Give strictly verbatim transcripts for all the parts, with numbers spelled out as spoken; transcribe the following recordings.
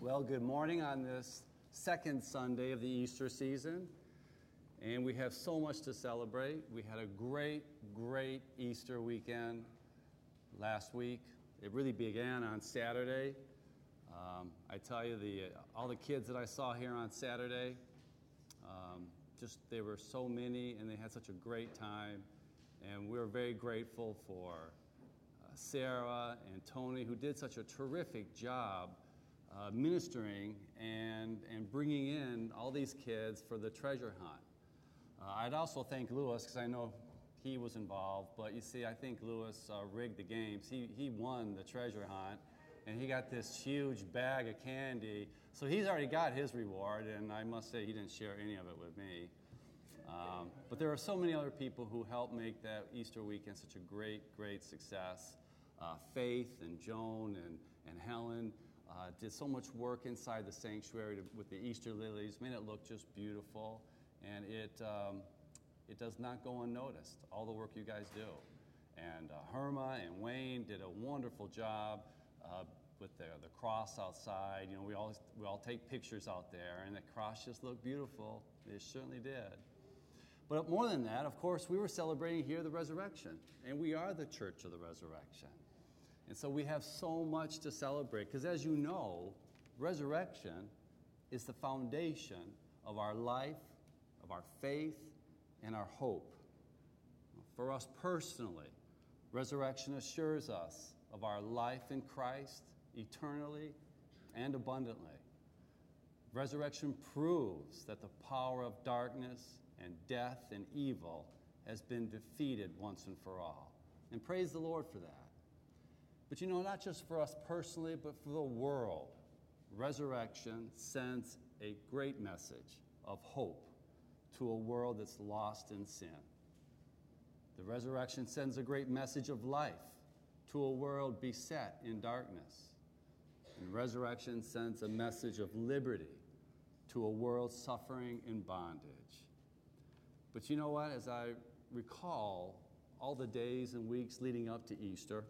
Well, good morning on this second Sunday of the Easter season. And we have so much to celebrate. We had a great, great Easter weekend last week. It really began on Saturday. Um, I tell you, the all the kids that I saw here on Saturday, um, just they were so many, and they had such a great time. And we were very grateful for uh, Sarah and Tony, who did such a terrific job uh, ministering and, and bringing in all these kids for the treasure hunt. Uh, I'd also thank Lewis, because I know he was involved, but you see, I think Lewis uh, rigged the games. He, he won the treasure hunt, and he got this huge bag of candy. So he's already got his reward, and I must say he didn't share any of it with me. Um, but there are so many other people who helped make that Easter weekend such a great, great success. Uh, Faith and Joan and, and Helen uh, did so much work inside the sanctuary to, with the Easter lilies, made it look just beautiful. And it um, it does not go unnoticed, all the work you guys do. And uh, Herma and Wayne did a wonderful job uh, with the, the cross outside. You know, we all, we all take pictures out there, and the cross just looked beautiful. It certainly did. But more than that, of course, we were celebrating here the resurrection, and we are the Church of the Resurrection. And so we have so much to celebrate, because as you know, resurrection is the foundation of our life, of our faith, and our hope. For us personally, resurrection assures us of our life in Christ eternally and abundantly. Resurrection proves that the power of darkness and death and evil has been defeated once and for all. And praise the Lord for that. But you know, not just for us personally, but for the world, resurrection sends a great message of hope to a world that's lost in sin. The resurrection sends a great message of life to a world beset in darkness. And resurrection sends a message of liberty to a world suffering in bondage. But you know what? As I recall all the days and weeks leading up to Easter,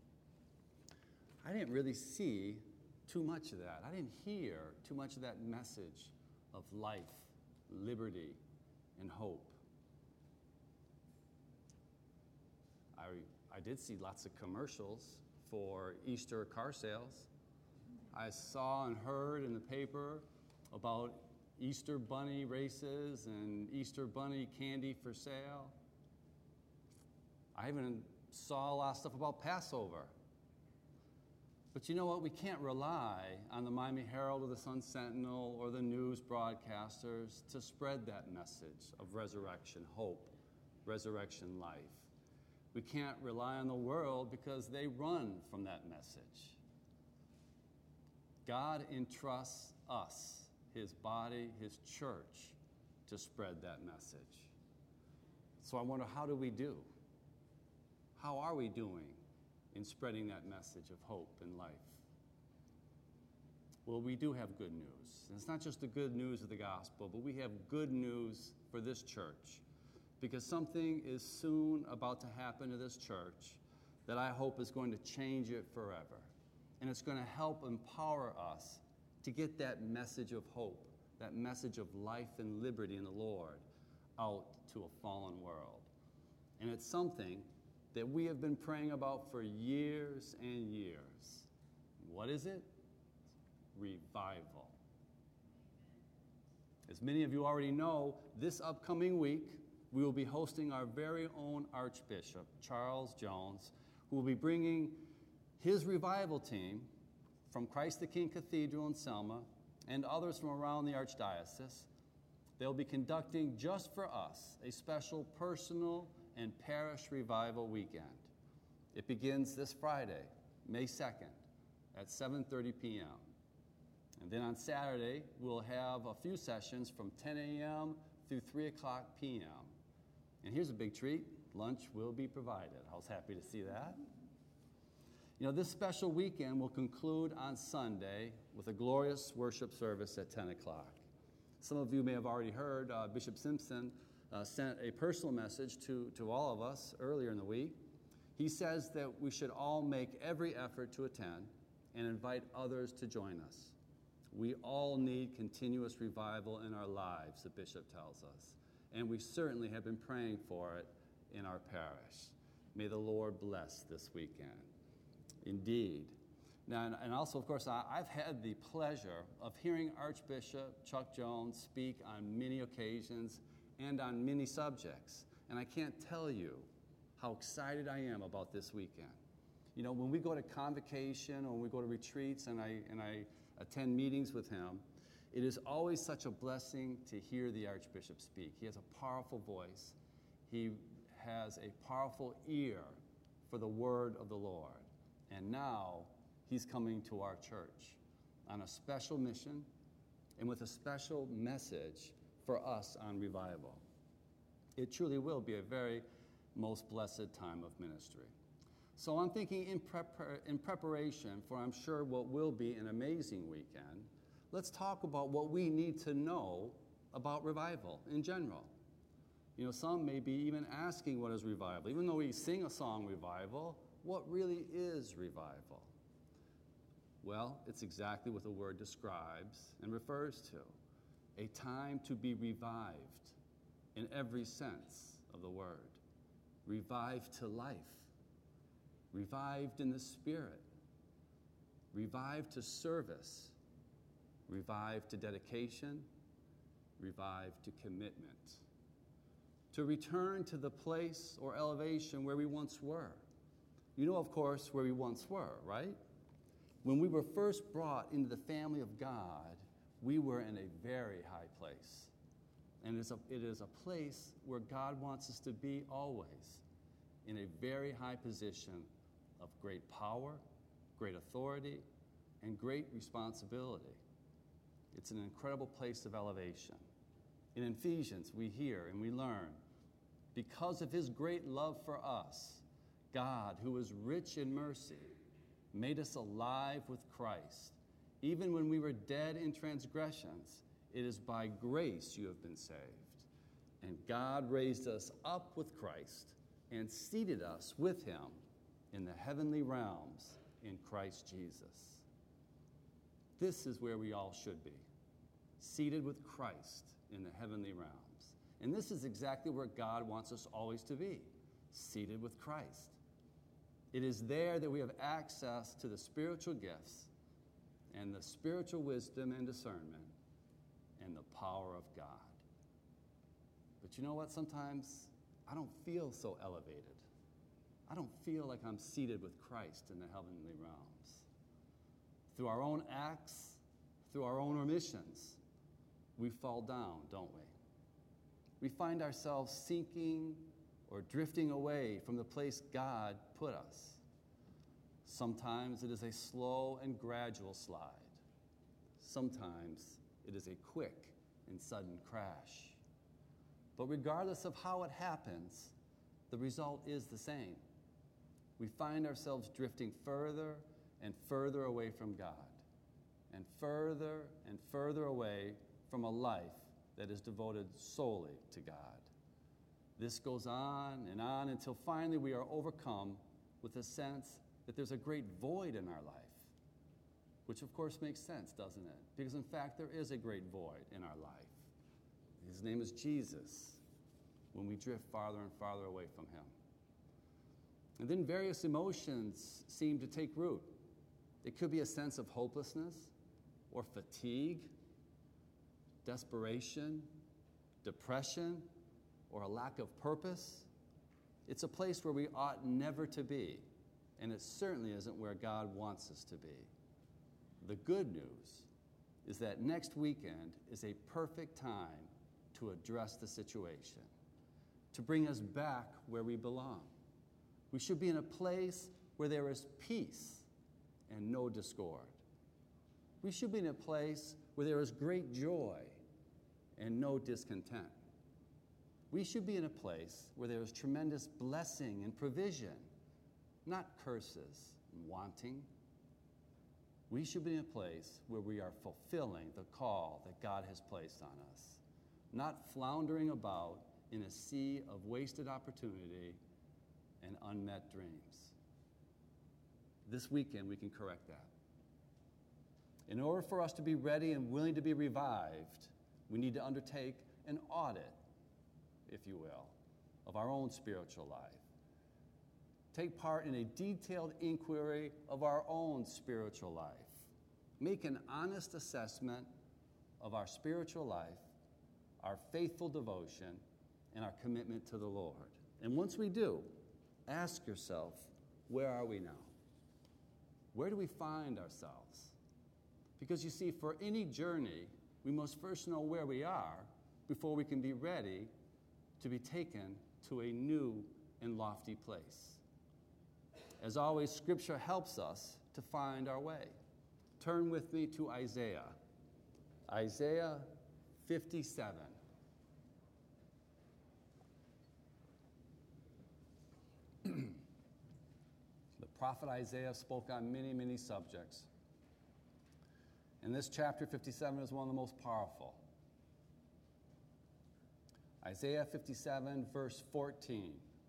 I didn't really see too much of that. I didn't hear too much of that message of life, liberty, and hope. I, I did see lots of commercials for Easter car sales. I saw and heard in the paper about Easter bunny races and Easter bunny candy for sale. I even saw a lot of stuff about Passover. But you know what? We can't rely on the Miami Herald or the Sun Sentinel or the news broadcasters to spread that message of resurrection, hope, resurrection life. We can't rely on the world because they run from that message. God entrusts us, His body, His church, to spread that message. So I wonder, how do we do? How are we doing in spreading that message of hope and life? Well, we do have good news. And it's not just the good news of the gospel, but we have good news for this church, because something is soon about to happen to this church that I hope is going to change it forever. And it's going to help empower us to get that message of hope, that message of life and liberty in the Lord out to a fallen world. And it's something that we have been praying about for years and years. What is it? Revival. As many of you already know, this upcoming week, we will be hosting our very own Archbishop, Charles Jones, who will be bringing his revival team from Christ the King Cathedral in Selma and others from around the Archdiocese. They'll be conducting just for us a special personal and parish revival weekend. It begins this Friday, May second, at seven thirty p.m. And then on Saturday, we'll have a few sessions from ten a.m. through three o'clock p.m. And here's a big treat. Lunch will be provided. I was happy to see that. You know, this special weekend will conclude on Sunday with a glorious worship service at ten o'clock. Some of you may have already heard uh, Bishop Simpson uh, sent a personal message to, to all of us earlier in the week. He says that we should all make every effort to attend and invite others to join us. We all need continuous revival in our lives, the bishop tells us. And we certainly have been praying for it in our parish. May the Lord bless this weekend. Indeed. Now, and also, of course, I've had the pleasure of hearing Archbishop Chuck Jones speak on many occasions and on many subjects. And I can't tell you how excited I am about this weekend. You know, when we go to convocation or when we go to retreats and I, and I attend meetings with him, it is always such a blessing to hear the Archbishop speak. He has a powerful voice. He has a powerful ear for the word of the Lord. And now he's coming to our church on a special mission and with a special message for us on revival. It truly will be a very most blessed time of ministry. So I'm thinking in, prepar- in preparation for, I'm sure, what will be an amazing weekend, let's talk about what we need to know about revival in general. You know, some may be even asking, what is revival? Even though we sing a song, revival, what really is revival? Well, it's exactly what the word describes and refers to. A time to be revived in every sense of the word. Revived to life. Revived in the Spirit. Revived to service. Revived to dedication. Revived to commitment. To return to the place or elevation where we once were. You know, of course, where we once were, right? When we were first brought into the family of God, we were in a very high place. And it is a, it is a place where God wants us to be always, in a very high position of great power, great authority, and great responsibility. It's an incredible place of elevation. In Ephesians, we hear and we learn, because of his great love for us, God, who is rich in mercy, made us alive with Christ. Even when we were dead in transgressions, it is by grace you have been saved. And God raised us up with Christ and seated us with him in the heavenly realms in Christ Jesus. This is where we all should be, seated with Christ in the heavenly realms. And this is exactly where God wants us always to be, seated with Christ. It is there that we have access to the spiritual gifts and the spiritual wisdom and discernment and the power of God. But you know what? Sometimes I don't feel so elevated. I don't feel like I'm seated with Christ in the heavenly realms. Through our own acts, through our own omissions, we fall down, don't we? We find ourselves sinking or drifting away from the place God put us. Sometimes it is a slow and gradual slide. Sometimes it is a quick and sudden crash. But regardless of how it happens, the result is the same. We find ourselves drifting further and further away from God, and further and further away from a life that is devoted solely to God. This goes on and on until finally we are overcome with a sense that there's a great void in our life, which of course makes sense, doesn't it? Because in fact, there is a great void in our life. His name is Jesus, when we drift farther and farther away from him. And then various emotions seem to take root. It could be a sense of hopelessness or fatigue, desperation, depression, or a lack of purpose. It's a place where we ought never to be, and it certainly isn't where God wants us to be. The good news is that next weekend is a perfect time to address the situation, to bring us back where we belong. We should be in a place where there is peace and no discord. We should be in a place where there is great joy and no discontent. We should be in a place where there is tremendous blessing and provision, not curses and wanting. We should be in a place where we are fulfilling the call that God has placed on us, not floundering about in a sea of wasted opportunity and unmet dreams. This weekend, we can correct that. In order for us to be ready and willing to be revived, we need to undertake an audit, if you will, of our own spiritual life. Take part in a detailed inquiry of our own spiritual life. Make an honest assessment of our spiritual life, our faithful devotion, and our commitment to the Lord. And once we do, ask yourself, where are we now? Where do we find ourselves? Because you see, for any journey, we must first know where we are before we can be ready to be taken to a new and lofty place. As always, Scripture helps us to find our way. Turn with me to Isaiah. Isaiah fifty-seven. The prophet Isaiah spoke on many, many subjects. And this chapter fifty-seven is one of the most powerful. Isaiah fifty-seven, verse fourteen.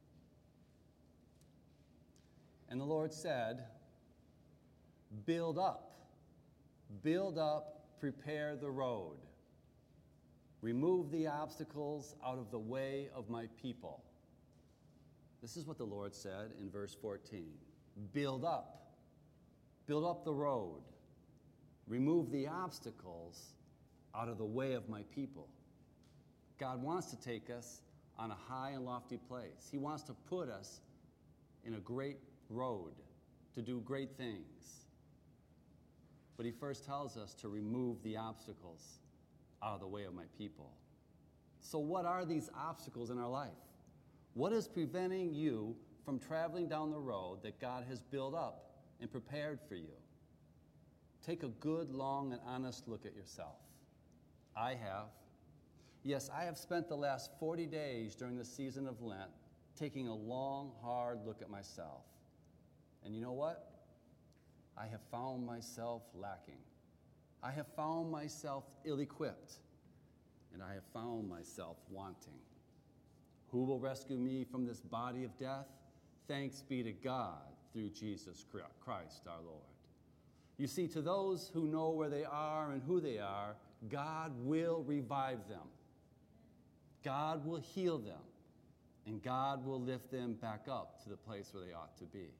And the Lord said, build up, build up, prepare the road. Remove the obstacles out of the way of my people. This is what the Lord said in verse fourteen. Build up, build up the road. Remove the obstacles out of the way of my people. God wants to take us on a high and lofty place. He wants to put us in a great road to do great things. But he first tells us to remove the obstacles out of the way of my people. So what are these obstacles in our life? What is preventing you from traveling down the road that God has built up and prepared for you? Take a good, long, and honest look at yourself. I have. Yes, I have spent the last forty days during the season of Lent taking a long, hard look at myself. And you know what? I have found myself lacking. I have found myself ill-equipped. And I have found myself wanting. Who will rescue me from this body of death? Thanks be to God through Jesus Christ our Lord. You see, to those who know where they are and who they are, God will revive them. God will heal them. And God will lift them back up to the place where they ought to be.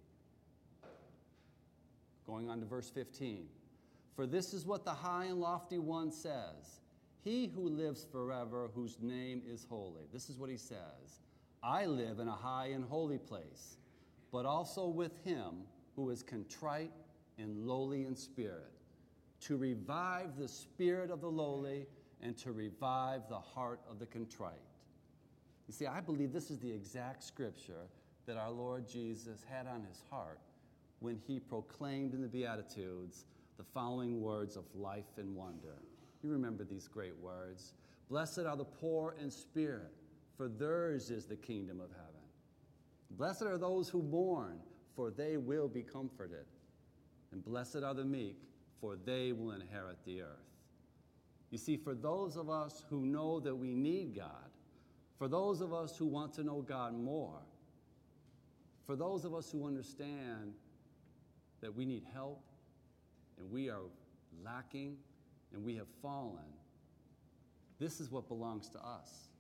Going on to verse fifteen. For this is what the high and lofty one says, he who lives forever, whose name is holy. This is what he says. I live in a high and holy place, but also with him who is contrite and lowly in spirit, to revive the spirit of the lowly and to revive the heart of the contrite. You see, I believe this is the exact scripture that our Lord Jesus had on his heart when he proclaimed in the Beatitudes the following words of life and wonder. You remember these great words. Blessed are the poor in spirit, for theirs is the kingdom of heaven. Blessed are those who mourn, for they will be comforted. And blessed are the meek, for they will inherit the earth. You see, for those of us who know that we need God, for those of us who want to know God more, for those of us who understand that we need help and we are lacking and we have fallen, this is what belongs to us.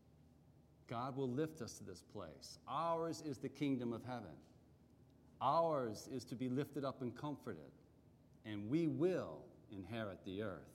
God will lift us to this place. Ours is the kingdom of heaven. Ours is to be lifted up and comforted, and we will inherit the earth.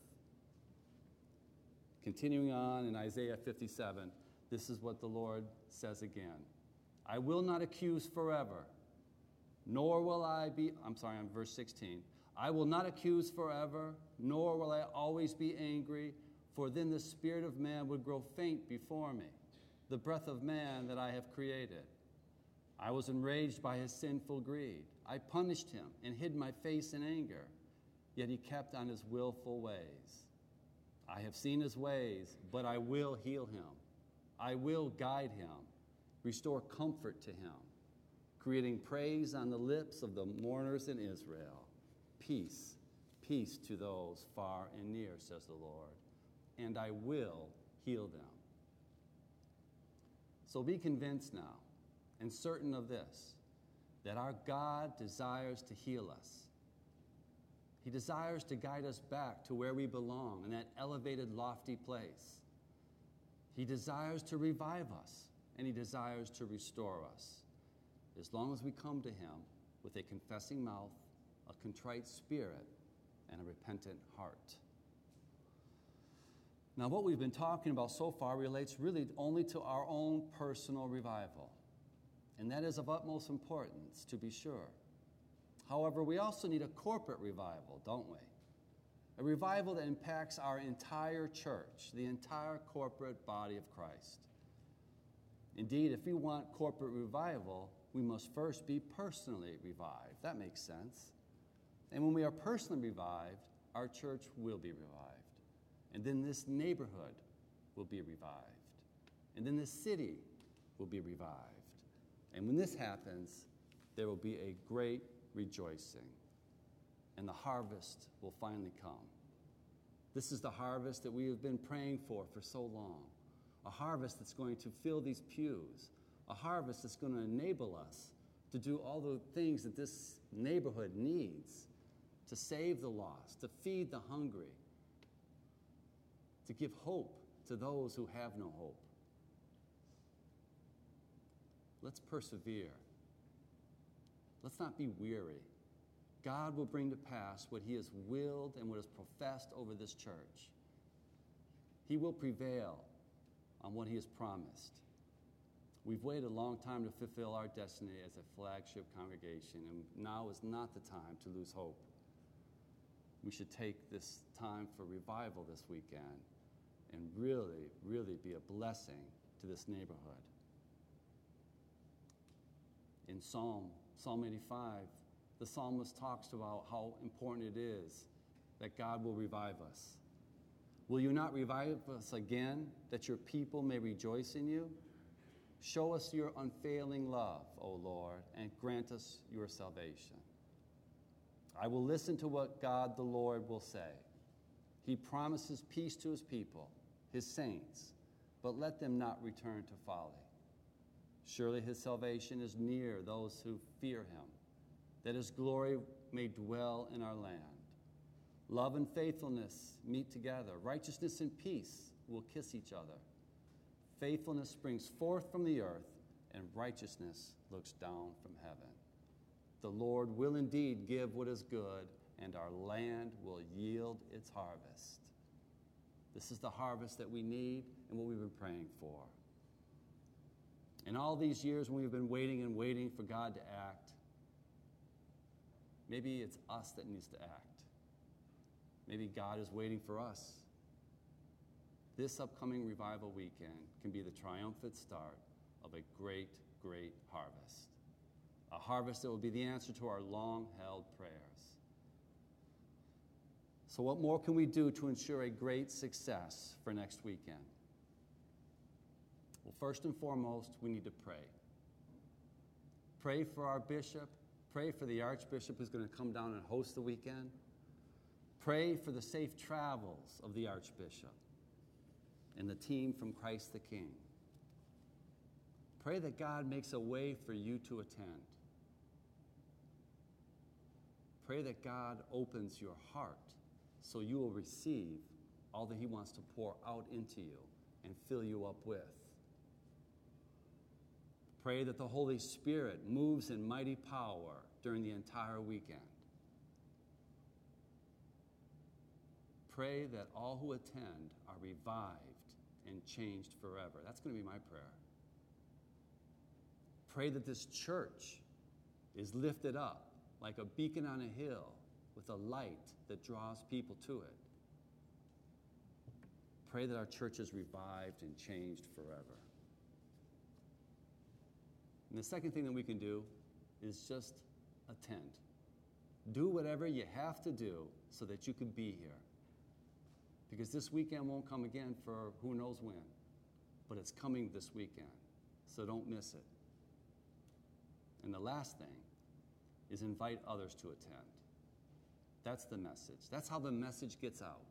Continuing on in Isaiah fifty-seven, this is what the Lord says again. I will not accuse forever, nor will I be, I'm sorry, I'm verse sixteen. I will not accuse forever, nor will I always be angry, for then the spirit of man would grow faint before me, the breath of man that I have created. I was enraged by his sinful greed. I punished him and hid my face in anger, yet he kept on his willful ways. I have seen his ways, but I will heal him. I will guide him, restore comfort to him, creating praise on the lips of the mourners in Israel. Peace, peace to those far and near, says the Lord, and I will heal them. So be convinced now, and certain of this, that our God desires to heal us. He desires to guide us back to where we belong, in that elevated, lofty place. He desires to revive us, and he desires to restore us, as long as we come to him with a confessing mouth, a contrite spirit, and a repentant heart. Now, what we've been talking about so far relates really only to our own personal revival, and that is of utmost importance, to be sure. However, we also need a corporate revival, don't we? A revival that impacts our entire church, the entire corporate body of Christ. Indeed, if we want corporate revival, we must first be personally revived. That makes sense. And when we are personally revived, our church will be revived. And then this neighborhood will be revived. And then this city will be revived. And when this happens, there will be a great rejoicing. And the harvest will finally come. This is the harvest that we have been praying for for so long. A harvest that's going to fill these pews. A harvest that's going to enable us to do all the things that this neighborhood needs, to save the lost, to feed the hungry, to give hope to those who have no hope. Let's persevere. Let's not be weary. God will bring to pass what he has willed and what is professed over this church. He will prevail on what he has promised. We've waited a long time to fulfill our destiny as a flagship congregation, and now is not the time to lose hope. We should take this time for revival this weekend and really, really be a blessing to this neighborhood. In Psalm, Psalm eighty-five, the psalmist talks about how important it is that God will revive us. Will you not revive us again, that your people may rejoice in you? Show us your unfailing love, O Lord, and grant us your salvation. I will listen to what God the Lord will say. He promises peace to his people, his saints, but let them not return to folly. Surely his salvation is near those who fear him, that his glory may dwell in our land. Love and faithfulness meet together. Righteousness and peace will kiss each other. Faithfulness springs forth from the earth, and righteousness looks down from heaven. The Lord will indeed give what is good, and our land will yield its harvest. This is the harvest that we need and what we've been praying for. In all these years when we've been waiting and waiting for God to act, maybe it's us that needs to act. Maybe God is waiting for us. This upcoming revival weekend can be the triumphant start of a great, great harvest. A harvest that will be the answer to our long-held prayers. So what more can we do to ensure a great success for next weekend? Well, first and foremost, we need to pray. Pray for our bishop. Pray for the archbishop who's going to come down and host the weekend. Pray for the safe travels of the archbishop and the team from Christ the King. Pray that God makes a way for you to attend. Pray that God opens your heart so you will receive all that he wants to pour out into you and fill you up with. Pray that the Holy Spirit moves in mighty power during the entire weekend. Pray that all who attend are revived and changed forever. That's going to be my prayer. Pray that this church is lifted up like a beacon on a hill with a light that draws people to it. Pray that our church is revived and changed forever. And the second thing that we can do is just attend. Do whatever you have to do so that you can be here. Because this weekend won't come again for who knows when. But it's coming this weekend, so don't miss it. And the last thing is invite others to attend. That's the message. That's how the message gets out.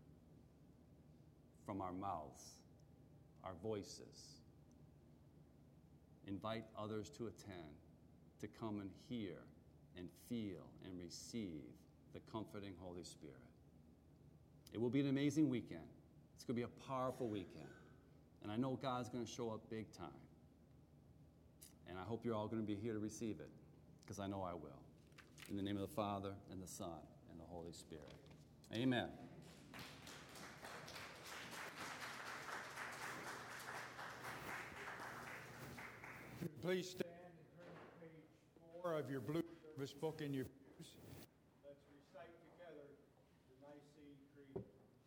From our mouths, our voices. Invite others to attend, to come and hear and feel and receive the comforting Holy Spirit. It will be an amazing weekend. It's going to be a powerful weekend. And I know God's going to show up big time. And I hope you're all going to be here to receive it, because I know I will. In the name of the Father, and the Son, and the Holy Spirit. Amen. Please stand and turn to page four of your blue service book in your pews. Let's recite together the Nicene Creed.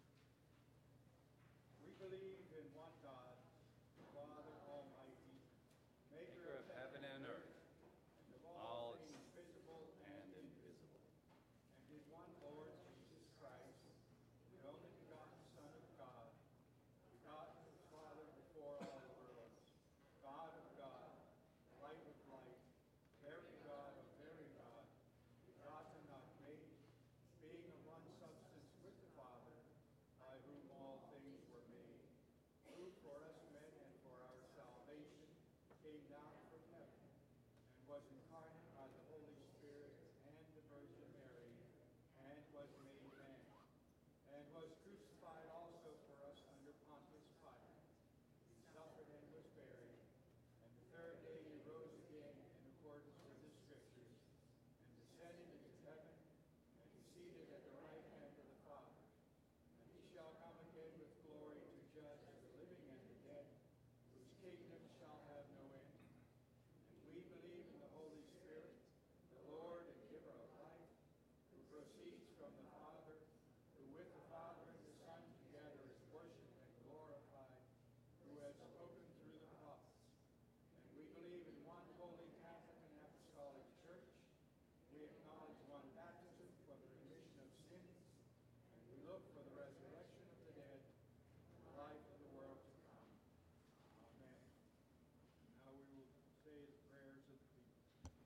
We believe in one God, Father Almighty, maker of heaven and earth, and of all things visible and invisible, and in one Lord Jesus Christ, the only begotten Son of God, begotten of the Father before all worlds, God of God, light of light, very God of very God, begotten, not made, being of one substance with the Father, by whom all things were made, who for us men and for our salvation came down from heaven, and was incarnate by the Holy Spirit and the Virgin Mary, and was made man, and was crucified also for us under Pontius Pilate. He suffered and was buried, and the third day he rose again in accordance with the Scriptures, and descended into heaven, and is seated at the right hand of the Father. And he shall come again with glory to judge the living and the dead, whose kingdom shall have no end. And we believe in the Holy Spirit, the Lord and giver of life, who proceeds from the Father, who with the Father and the Son together is worshipped and glorified, who has spoken through the prophets. And we believe in one holy Catholic and Apostolic Church. We acknowledge one baptism for the remission of sins, and we look for the resurrection of the dead and the life of the world to come. Amen. Now we will say the prayers of the people.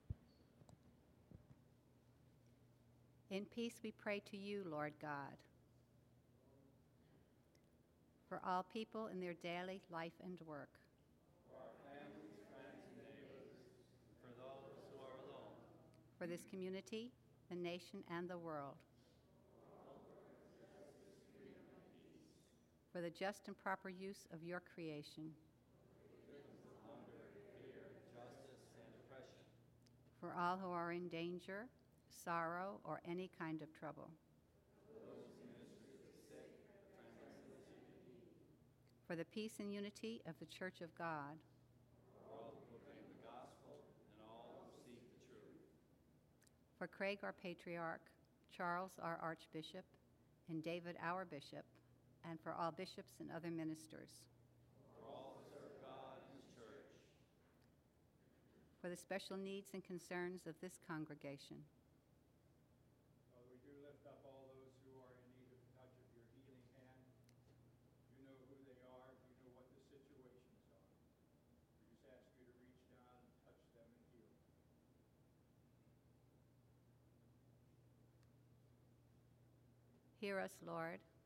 In peace we pray to you, Lord God, for all people in their daily life and work, For our families, friends, and neighbors, for those who are alone, for this community, the nation, and the world, for the just and proper use of your creation, hunger, fear, justice, and oppression, for all who are in danger, sorrow, or any kind of trouble, for the peace and unity of the Church of God, for all who proclaim the gospel, and all who seek the truth. for Craig, our patriarch, Charles, our archbishop, and David, our bishop, and for all bishops and other ministers, For all who serve God and His church, for the special needs and concerns of this congregation, Father, we do lift up all those who are in need of the touch of your healing hand. You know who they are. You know what the situations are. We just ask you to reach down and touch them and heal them. hear us, Lord.